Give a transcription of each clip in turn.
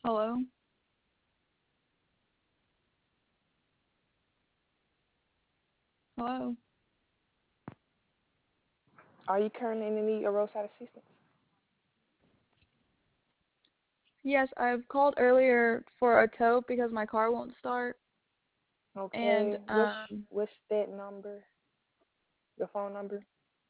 Hello? Hello? Are you currently in need of roadside assistance? Yes, I've called earlier for a tow because my car won't start. And Okay. What's that number? Your phone number?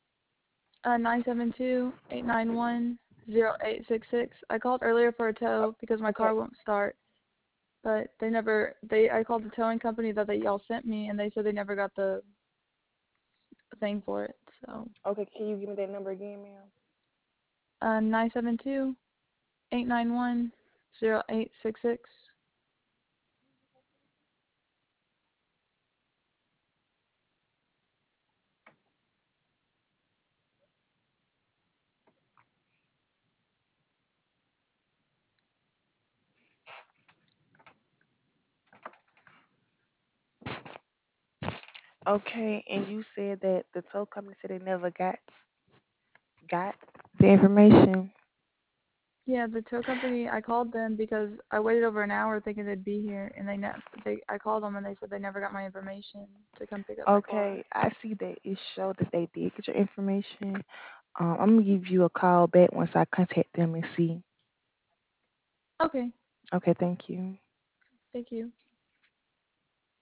972-891-0866. I called earlier for a tow because my Okay. car won't start. But they never I called the towing company that y'all sent me and they said they never got the thing for it. So Okay. Can you give me that number again, ma'am? 972-891-0866. Okay. And you said that the tow company said they never got the information. Yeah, the tow company, I called them because I waited over an hour thinking they'd be here, and I called them and they said they never got my information to come pick up my car. Okay. I see that it showed that they did get your information. I'm gonna give you a call back once I contact them and see. Okay, Okay. Thank you. thank you.